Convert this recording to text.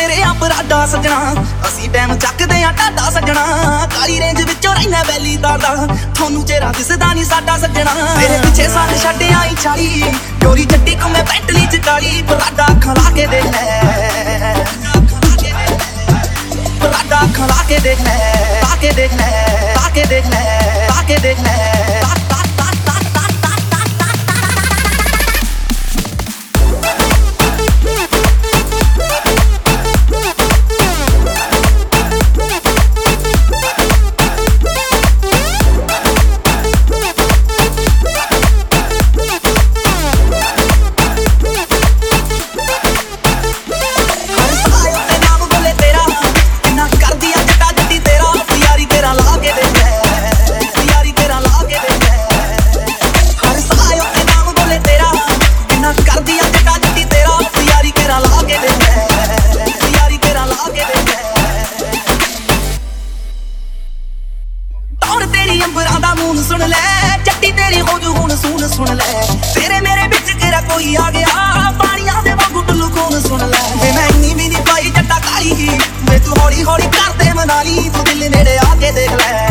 ਤੇਰੇ ਆ ਬਰਾਡਾ ਸੱਜਣਾ, ਅਸੀਂ ਟਾਈਮ ਚੱਕਦੇ ਆ ਟਾਡਾ ਸੱਜਣਾ। ਕਾਲੀ ਰੇਂਜ ਵਿੱਚੋਂ ਰਹਿਣਾ ਵੈਲੀ ਦਾ ਤੁਹਾਨੂੰ ਚਿਹਰਾ ਦਿਸਦਾ ਨਹੀਂ ਸਾਡਾ ਸੱਜਣਾ। ਤੇਰੇ ਪਿੱਛੇ ਸੰਨ ਛੱਡ ਆਈ ਛਾਲੀ, ਚੋਰੀ ਚੱਟੀ ਘੁੰਮੇ ਬੈਂਟਲੀ ਚ ਕਾਲੀ। ਬਰਾਡਾ ਅੱਖਾਂ ਲਾ ਕੇ ਦੇਖ ਲੈ, ਬਰਾਡਾ ਅੱਖਾਂ ਲਾ ਕੇ ਦੇਖ ਲੈ, ਲਾ ਕੇ ਦੇਖ ਲੈ, ਲਾ ਕੇ ਦੇਖ ਲੈ, ਲਾ ਕੇ ਦੇਖ ਲੈ। ਤੇਰੀ ਅੰਬਰਾਂ ਦਾ ਮੂਨ ਸੁਣ ਲੈ, ਚੱਟੀ ਤੇਰੀ ਹੋ ਜੂ ਹੁਣ ਸੂਨ ਸੁਣ ਲੈ। ਤੇਰੇ ਮੇਰੇ ਵਿੱਚ ਕਿਹੜਾ ਕੋਈ ਆ ਗਿਆ, ਪਾਣੀਆਂ ਦੇ ਵਾਂਗੂ ਟੁੱਲੂ ਖੂਨ ਸੁਣ ਲੈ। ਵੇ ਮੈਂ ਇੰਨੀ ਵੀ ਨਹੀਂ ਪਾਈ ਜੱਟਾ ਕਾਲੀ, ਵੇ ਤੂੰ ਹੌਲੀ ਹੌਲੀ ਕਰਦੇ ਮਨਾਲੀ। ਤੂੰ ਦਿਲ ਨੇੜੇ ਆ ਕੇ ਦੇਖ ਲੈ।